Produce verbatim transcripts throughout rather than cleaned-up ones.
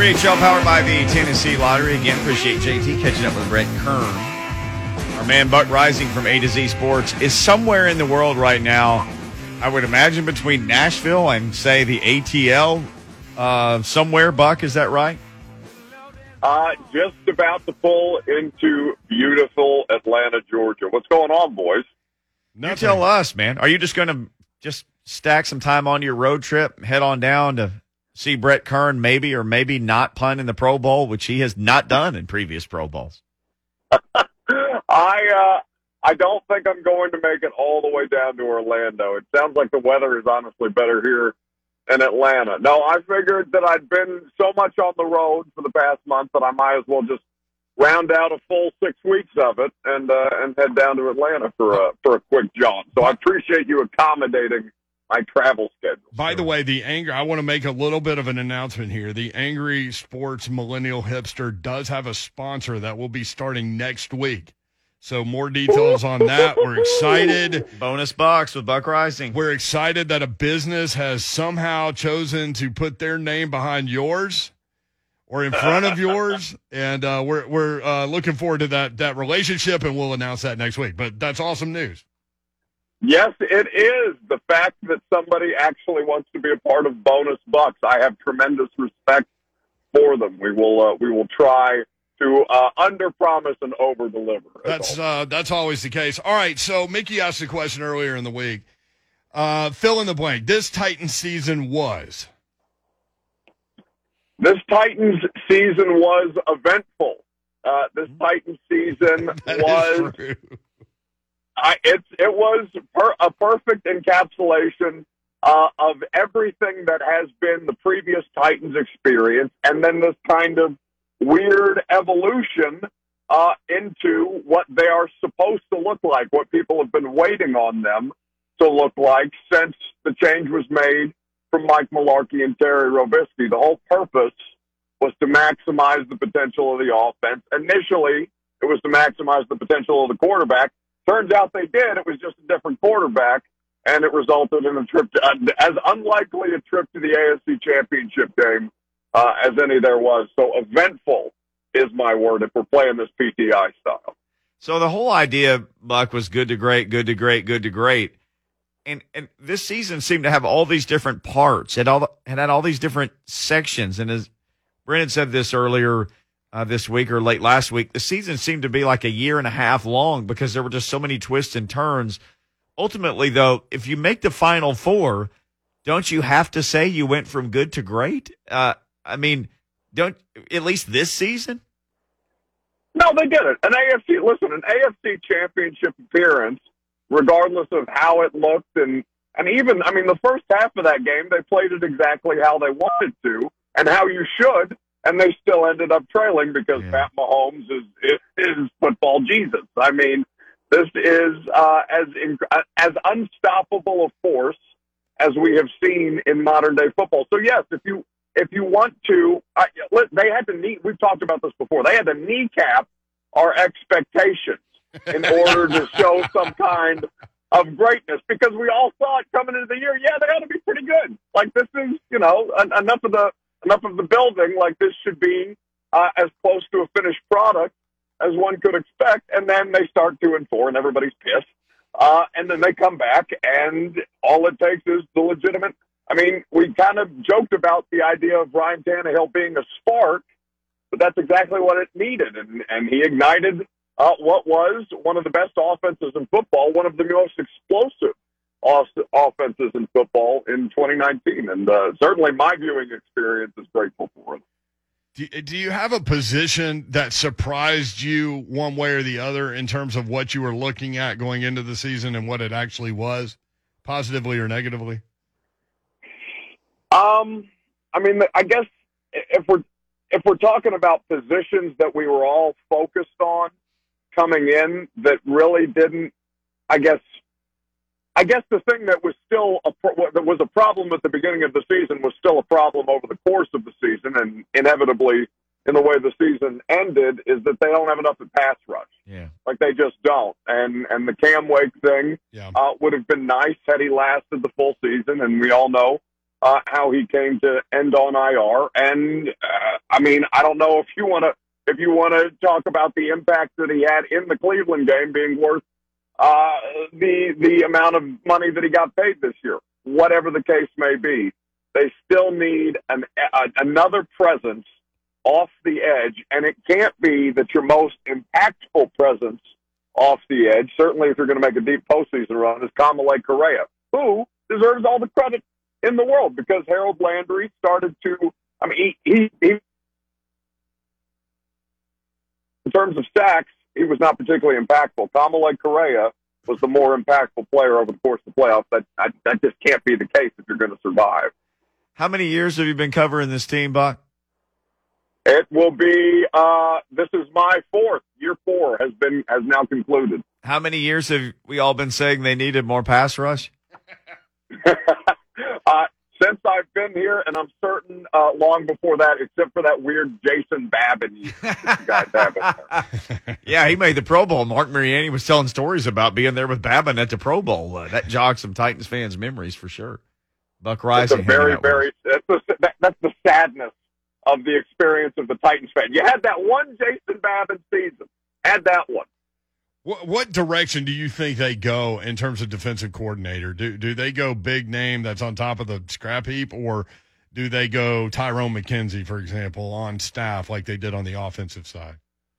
three H L powered by the Tennessee Lottery. Again, appreciate J T catching up with Brett Kern. Our man Buck Rising from A to Z Sports is somewhere in the world right now. I would imagine between Nashville and, say, the A T L. Uh, somewhere, Buck, is that right? Uh, just about to pull into beautiful Atlanta, Georgia. What's going on, boys? Nothing. You tell us, man. Are you just going to just stack some time on your road trip, head on down to see Brett Kern maybe or maybe not punt in the Pro Bowl, which he has not done in previous Pro Bowls? I uh, I don't think I'm going to make it all the way down to Orlando. It sounds like the weather is honestly better here in Atlanta. No, I figured that I'd been so much on the road for the past month that I might as well just round out a full six weeks of it and uh, and head down to Atlanta for a for a quick jaunt. So I appreciate you accommodating my travel schedule. By the way, the Angry, I want to make a little bit of an announcement here. The Angry Sports Millennial Hipster does have a sponsor that will be starting next week. So more details on that. We're excited. Bonus box with Buck Rising. We're excited that a business has somehow chosen to put their name behind yours or in front of yours. And uh, we're we're uh, looking forward to that that relationship, and we'll announce that next week. But that's awesome news. Yes, it is. The fact that somebody actually wants to be a part of Bonus Bucks, I have tremendous respect for them. We will uh, we will try to uh, under-promise and over-deliver. That's uh, that's always the case. All right, so Mickey asked a question earlier in the week. Uh, fill in the blank. This Titans season was? This Titans season was eventful. Uh, this Titans season was... I, it's, it was per, a perfect encapsulation uh, of everything that has been the previous Titans experience, and then this kind of weird evolution uh, into what they are supposed to look like, what people have been waiting on them to look like since the change was made from Mike Mularkey and Terry Robisky. The whole purpose was to maximize the potential of the offense. Initially, it was to maximize the potential of the quarterback. Turns out they did. It was just a different quarterback, and it resulted in a trip to, uh, as unlikely a trip to the A F C Championship game uh, as any there was. So eventful is my word if we're playing this P T I style. So the whole idea, Buck, was good to great, good to great, good to great. And and this season seemed to have all these different parts. It, all, it had all these different sections. And as Brennan said this earlier, Uh, this week or late last week, the season seemed to be like a year and a half long because there were just so many twists and turns. Ultimately, though, if you make the Final Four, don't you have to say you went from good to great? Uh, I mean, don't at least this season? No, they did it. An A F C, listen, an A F C championship appearance, regardless of how it looked, and, and even, I mean, the first half of that game, they played it exactly how they wanted to and how you should. And they still ended up trailing because yeah. Pat Mahomes is, is is football Jesus. I mean, this is uh, as in, as unstoppable a force as we have seen in modern day football. So yes, if you if you want to, uh, they had to knee. We've talked about this before. They had to kneecap our expectations in order to show some kind of greatness because we all saw it coming into the year. Yeah, they ought to be pretty good. Like this is, you know, enough of the. Enough of the building, like this should be uh, as close to a finished product as one could expect. And then they start two and four, and everybody's pissed. Uh, and then they come back, and all it takes is the legitimate. I mean, we kind of joked about the idea of Ryan Tannehill being a spark, but that's exactly what it needed. And, and he ignited uh, what was one of the best offenses in football, one of the most explosive offenses in football in twenty nineteen, and uh, certainly my viewing experience is grateful for it. Do, do you have a position that surprised you one way or the other in terms of what you were looking at going into the season and what it actually was, positively or negatively? Um, I mean, I guess if we're if we're talking about positions that we were all focused on coming in that really didn't, I guess. I guess the thing that was still a pro- that was a problem at the beginning of the season was still a problem over the course of the season, and inevitably, in the way the season ended, is that they don't have enough at pass rush. Yeah, like they just don't. And and the Cam Wake thing yeah. uh, would have been nice had he lasted the full season. And we all know uh, how he came to end on I R. And uh, I mean, I don't know if you want to if you want to talk about the impact that he had in the Cleveland game being worth uh, the the amount of money that he got paid this year. Whatever the case may be, they still need an a, another presence off the edge, and it can't be that your most impactful presence off the edge, certainly if you're going to make a deep postseason run, is Kamalei Correa, who deserves all the credit in the world because Harold Landry started to, I mean, he, he, he in terms of sacks, he was not particularly impactful. Kamalei Correa was the more impactful player over the course of the playoffs. That, that, that just can't be the case if you're going to survive. How many years have you been covering this team, Buck? It will be, uh, this is my fourth. Year four has been, has now concluded. How many years have we all been saying they needed more pass rush? uh, since I've been here, and I'm certain uh, long before that, except for that weird Jason Babin you guys have in there. Yeah, he made the Pro Bowl. Mark Mariani was telling stories about being there with Babin at the Pro Bowl. Uh, that jogs some Titans fans' memories for sure. Buck Rising. It's a very, very, that's the, that, that's the sadness of the experience of the Titans fan. You had that one Jason Babin season. Had that one. What, what direction do you think they go in terms of defensive coordinator? Do do they go big name that's on top of the scrap heap, or do they go Tyrone McKenzie, for example, on staff like they did on the offensive side?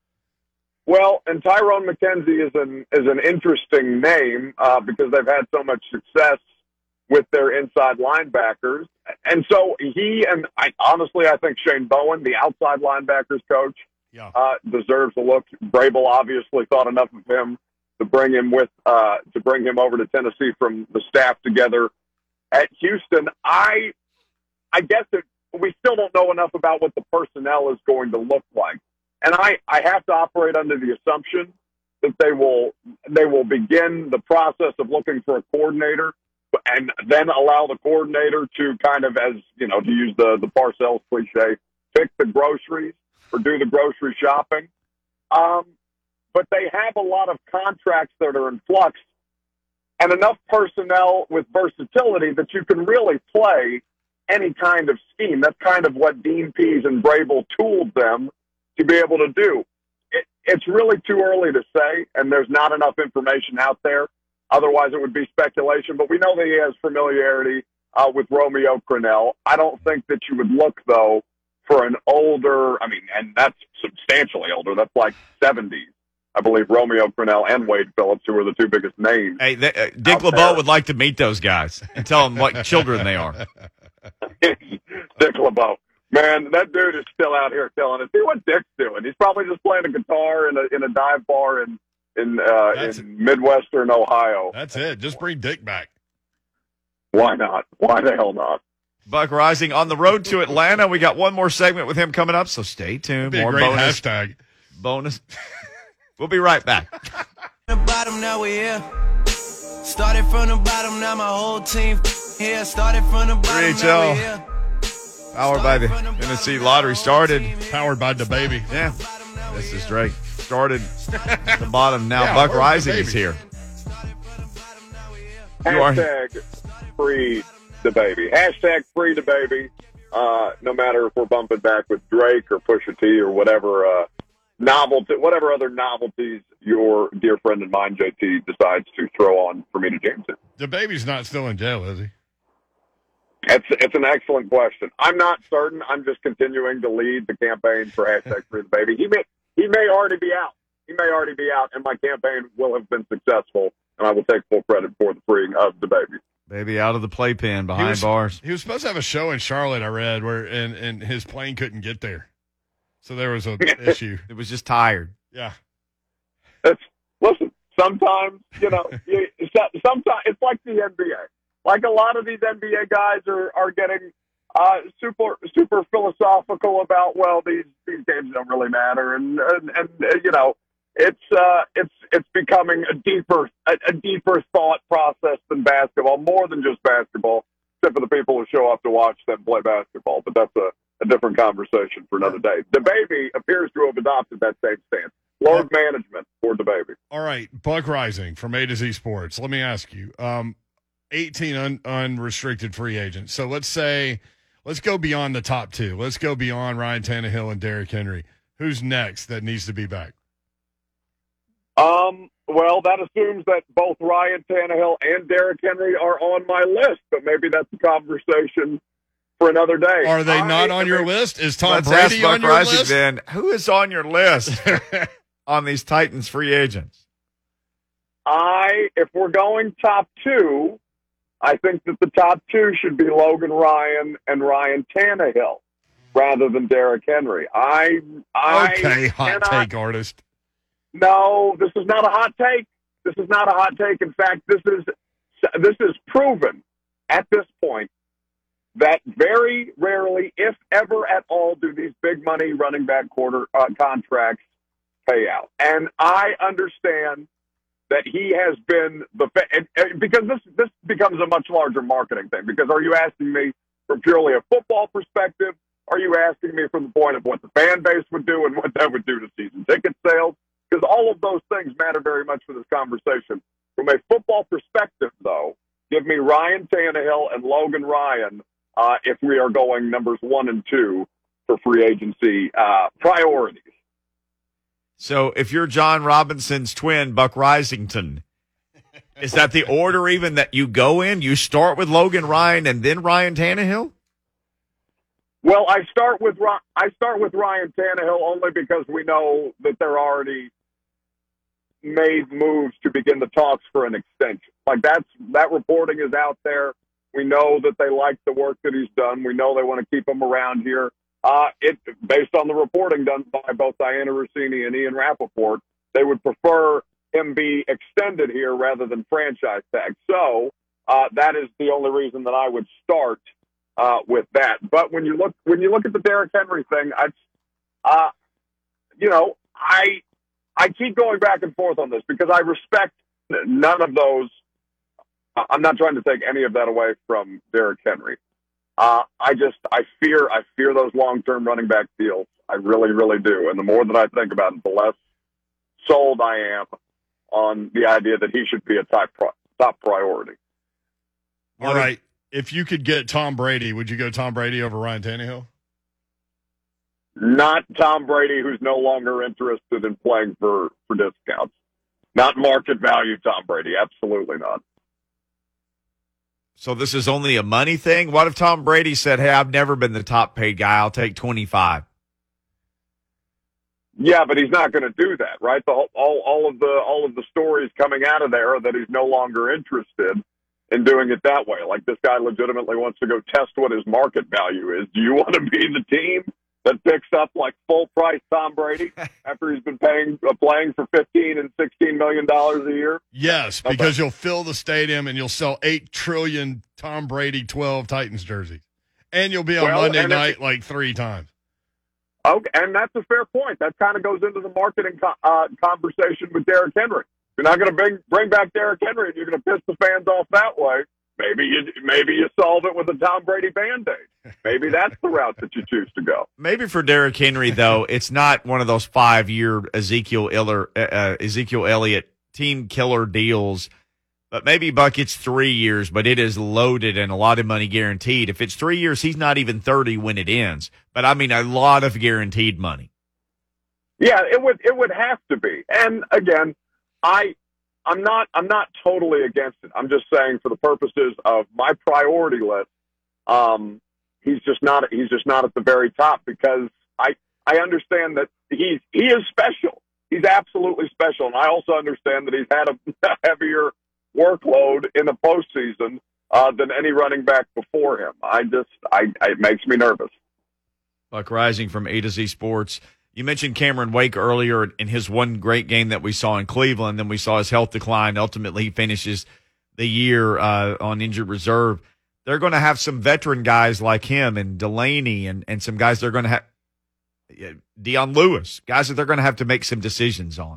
Well, and Tyrone McKenzie is an is an interesting name uh, because they've had so much success with their inside linebackers. And so he and I, honestly, I think Shane Bowen, the outside linebackers coach, yeah. uh, deserves a look. Vrabel obviously thought enough of him to bring him with uh, to bring him over to Tennessee from the staff together at Houston. I I guess it, we still don't know enough about what the personnel is going to look like, and I, I have to operate under the assumption that they will they will begin the process of looking for a coordinator, and then allow the coordinator to kind of, as you know, to use the, the Parcells cliche, pick the groceries or do the grocery shopping. Um, but they have a lot of contracts that are in flux and enough personnel with versatility that you can really play any kind of scheme. That's kind of what Dean Pease and Vrabel tooled them to be able to do. It, it's really too early to say, and there's not enough information out there. Otherwise, it would be speculation. But we know that he has familiarity uh, with Romeo Crennel. I don't think that you would look, though, for an older, I mean, and that's substantially older. That's like seventies, I believe, Romeo Crennel and Wade Phillips, who are the two biggest names. Hey, they, uh, Dick LeBeau would like to meet those guys and tell them what children they are. Dick LeBeau. Man, that dude is still out here killing it. See what Dick's doing. He's probably just playing a guitar in a in a dive bar in in, uh, in Midwestern Ohio. That's it. Just bring Dick back. Why not? Why the hell not? Buck Rising on the road to Atlanta. We got one more segment with him coming up, so stay tuned. Be More a great bonus. hashtag. Bonus. We'll be right back. The bottom, now we here. Started from the bottom, now my whole team here. Started from the bottom, three H L. now we here. Powered by the Tennessee Lottery. Started. Powered by the baby. Yeah. This is Drake. Started at the bottom. Now Yeah, Buck where's Rising the is baby? here. You are- Hashtag free the baby. Hashtag free the baby. Uh, no matter if we're bumping back with Drake or Pusha T or whatever uh, novelty, whatever other novelties your dear friend of mine, J T, decides to throw on for me to jam to. The baby's not still in jail, is he? It's it's an excellent question. I'm not certain. I'm just continuing to lead the campaign for hashtag free the baby. He may he may already be out. He may already be out, and my campaign will have been successful, and I will take full credit for the freeing of the baby. Baby out of the playpen He behind was, bars. he was supposed to have a show in Charlotte, I read, where and, and his plane couldn't get there. So there was an issue. It was just tired. Yeah. It's listen. Sometimes you know. you, so- sometimes it's like the N B A. Like a lot of these N B A guys are are getting uh, super super philosophical about well these these games don't really matter and and, and uh, you know it's uh, it's it's becoming a deeper a, a deeper thought process than basketball, more than just basketball, except for the people who show up to watch them play basketball. But that's a, a different conversation for another day. The baby appears to have adopted that same stance. Load management for the baby. All right. Buck Rising from A to Z Sports. Let me ask you. Um, eighteen un, unrestricted free agents. So let's say, let's go beyond the top two. Let's go beyond Ryan Tannehill and Derrick Henry. Who's next that needs to be back? Um, well, that assumes that both Ryan Tannehill and Derrick Henry are on my list, but maybe that's a conversation for another day. Are they I, not on I your mean, list? Is Tom Let's Brady ask Buck on your Rising list? then. Who is on your list on these Titans free agents? I, if we're going top two, I think that the top two should be Logan Ryan and Ryan Tannehill rather than Derrick Henry. I, I Okay, hot cannot, take artist. No, this is not a hot take. This is not a hot take. In fact, this is this is proven at this point that very rarely, if ever at all, do these big money running back quarter uh, contracts pay out. And I understand that he has been the and, and because this this becomes a much larger marketing thing. Because are you asking me from purely a football perspective? Are you asking me from the point of what the fan base would do and what that would do to season ticket sales? Because all of those things matter very much for this conversation. From a football perspective, though, give me Ryan Tannehill and Logan Ryan uh, if we are going numbers one and two for free agency uh, priorities. So if you're John Robinson's twin, Buck Risington, is that the order even that you go in? You start with Logan Ryan and then Ryan Tannehill? Well, I start with I start with Ryan Tannehill only because we know that they're already made moves to begin the talks for an extension. Like that's that reporting is out there. We know that they like the work that he's done. We know they want to keep him around here. Uh, it based on the reporting done by both Diana Rossini and Ian Rappaport, they would prefer him be extended here rather than franchise tag. So uh, that is the only reason that I would start uh, with that. But when you look when you look at the Derrick Henry thing, I, uh, you know, I. I keep going back and forth on this because I respect none of those. I'm not trying to take any of that away from Derrick Henry. Uh, I just, I fear, I fear those long-term running back deals. I really, really do. And the more that I think about it, the less sold I am on the idea that he should be a top, top priority. All right. If you could get Tom Brady, would you go Tom Brady over Ryan Tannehill? Not Tom Brady, who's no longer interested in playing for, for discounts. Not market value Tom Brady. Absolutely not. So this is only a money thing? What if Tom Brady said, hey, I've never been the top paid guy. I'll take twenty-five? Yeah, but he's not going to do that, right? The whole, all, all of the all of the stories coming out of there are that he's no longer interested in doing it that way. Like this guy legitimately wants to go test what his market value is. Do you want to be the team that picks up like full price Tom Brady after he's been paying uh, playing for fifteen and sixteen million dollars a year? Yes, because you'll fill the stadium and you'll sell eight trillion Tom Brady twelve Titans jerseys, and you'll be on Well, Monday and if- night like three times. Okay, and that's a fair point. That kind of goes into the marketing co- uh, conversation with Derrick Henry. You're not going to bring bring back Derrick Henry, and you're going to piss the fans off that way. Maybe you maybe you solve it with a Tom Brady Band-Aid. Maybe that's the route that you choose to go. Maybe for Derrick Henry, though, it's not one of those five-year Ezekiel Eller, uh, Ezekiel Elliott team killer deals. But maybe Buck, it's three years, but it is loaded and a lot of money guaranteed. If it's three years, he's not even thirty when it ends. But I mean, a lot of guaranteed money. Yeah, it would it would have to be. And again, I I'm not I'm not totally against it. I'm just saying for the purposes of my priority list, um, he's just not he's just not at the very top because I I understand that he's he is special. He's absolutely special, and I also understand that he's had a heavier workload in the postseason uh, than any running back before him. I just I it makes me nervous. Buck Rising from A to Z Sports. You mentioned Cameron Wake earlier in his one great game that we saw in Cleveland. Then we saw his health decline. Ultimately, he finishes the year uh, on injured reserve. They're going to have some veteran guys like him and Delaney and, and some guys they're going to have – Dion Lewis, guys that they're going to have to make some decisions on.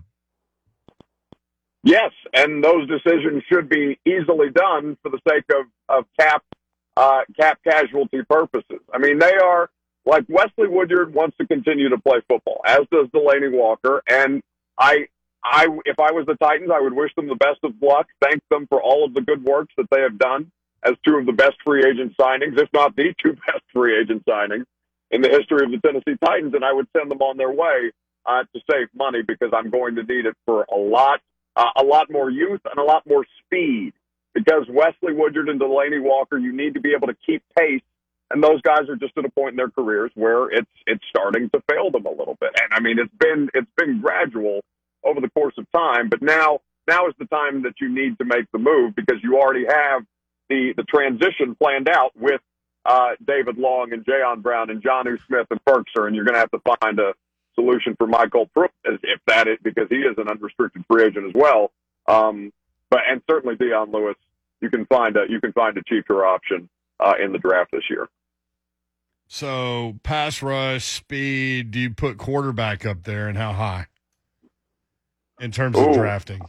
Yes, and those decisions should be easily done for the sake of, of cap uh, cap casualty purposes. I mean, they are – like Wesley Woodyard wants to continue to play football, as does Delaney Walker, and I I, if I was the Titans, I would wish them the best of luck, thank them for all of the good works that they have done as two of the best free agent signings, if not the two best free agent signings in the history of the Tennessee Titans, and I would send them on their way uh, to save money because I'm going to need it for a lot, uh, a lot more youth and a lot more speed. Because Wesley Woodyard and Delanie Walker, you need to be able to keep pace, and those guys are just at a point in their careers where it's it's starting to fail them a little bit. And I mean, it's been it's been gradual over the course of time, but now now is the time that you need to make the move because you already have the the transition planned out with uh, David Long and Jayon Brown and Jonnu Smith and Firkser, and you're going to have to find a solution for Michael Pruitt, if that is, because he is an unrestricted free agent as well. Um, but and certainly Dion Lewis, you can find a you can find a cheaper option uh, in the draft this year. So pass rush, speed. Do you put quarterback up there, and how high in terms of Ooh. drafting?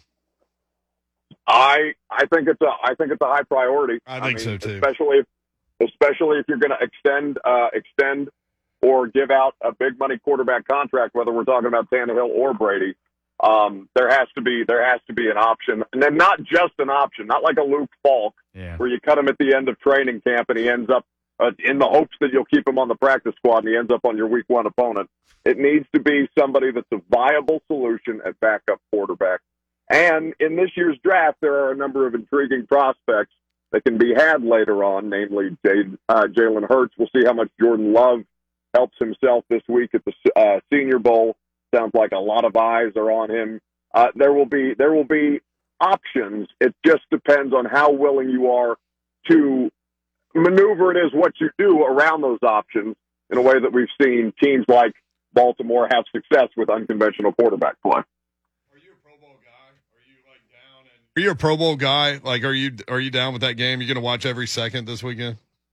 I I think it's a I think it's a high priority. I think mean, so too. Especially if especially if you're going to extend uh, extend or give out a big money quarterback contract, whether we're talking about Tannehill or Brady. Um, there has to be there has to be an option, and then not just an option, not like a Luke Falk, Yeah. where you cut him at the end of training camp and he ends up uh, in the hopes that you'll keep him on the practice squad and he ends up on your week one opponent. It needs to be somebody that's a viable solution at backup quarterback. And in this year's draft, there are a number of intriguing prospects that can be had later on, namely Jay, uh, Jalen Hurts. We'll see how much Jordan Love helps himself this week at the uh, Senior Bowl. Sounds like a lot of eyes are on him. Uh, there will be there will be options. It just depends on how willing you are to maneuver it is what you do around those options in a way that we've seen teams like Baltimore have success with unconventional quarterback play. Are you a Pro Bowl guy? Are you like down? And- are you a Pro Bowl guy? Like, are you are you down with that game? You going to watch every second this weekend?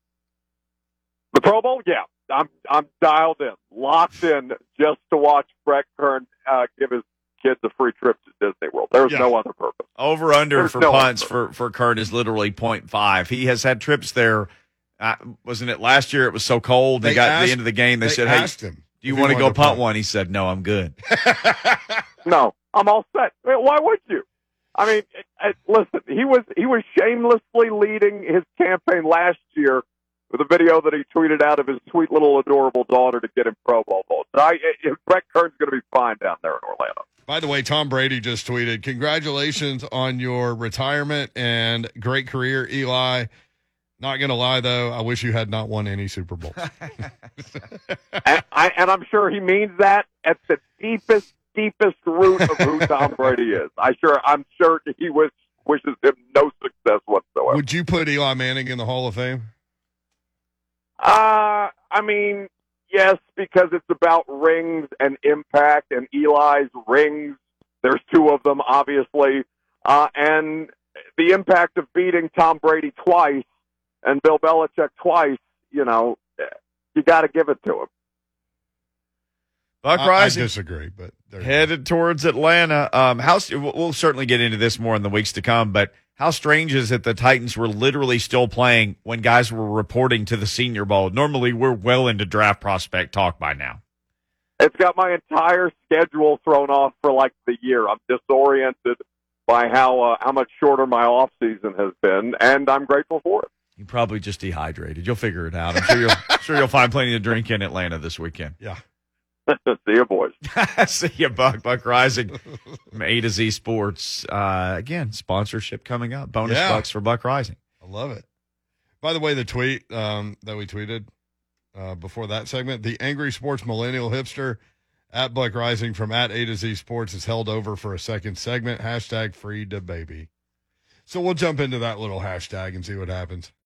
The Pro Bowl, yeah. I'm I'm dialed in, locked in, just to watch Brett Kern uh, give his kids a free trip to Disney World. There's Yeah. no other purpose. Over under There's for no punts other. for for Kurt is literally point five. He has had trips there. Uh, wasn't it last year? It was so cold. They, They got to asked- the end of the game. They, They said, "Hey, asked him do you if he want to go wanted to punt punt. one?" He said, "No, I'm good." No, I'm all set. I mean, why would you? I mean, it, it, listen, he was he was shamelessly leading his campaign last year with a video that he tweeted out of his sweet little adorable daughter to get him Pro Bowl votes. I, it, Brett Kern's going to be fine down there in Orlando. By the way, Tom Brady just tweeted, "Congratulations on your retirement and great career, Eli. Not going to lie, though, I wish you had not won any Super Bowls." and, I, and I'm sure he means that at the deepest, deepest root of who Tom Brady is. I sure, I'm sure he wish, wishes him no success whatsoever. Would you put Eli Manning in the Hall of Fame? Uh, I mean, yes, because it's about rings and impact, and Eli's rings. There's two of them, obviously, uh, and the impact of beating Tom Brady twice and Bill Belichick twice. You know, you got to give it to him. Buck I, I Rising disagree, but there you go. headed towards Atlanta. Um, how we'll we'll certainly get into this more in the weeks to come, but how strange is it the Titans were literally still playing when guys were reporting to the Senior Bowl? Normally, we're well into draft prospect talk by now. It's got my entire schedule thrown off for like the year. I'm disoriented by how uh, how much shorter my off season has been, and I'm grateful for it. You probably just dehydrated. You'll figure it out. I'm sure you'll sure you'll find plenty to drink in Atlanta this weekend. Yeah. See you, boys. See you, Buck. Buck Rising from A to Z Sports. Uh, again, sponsorship coming up. Bonus Yeah. bucks for Buck Rising. I love it. By the way, the tweet um, that we tweeted uh, before that segment, the Angry Sports Millennial Hipster at Buck Rising from at A to Z Sports is held over for a second segment. Hashtag free to baby. So we'll jump into that little hashtag and see what happens.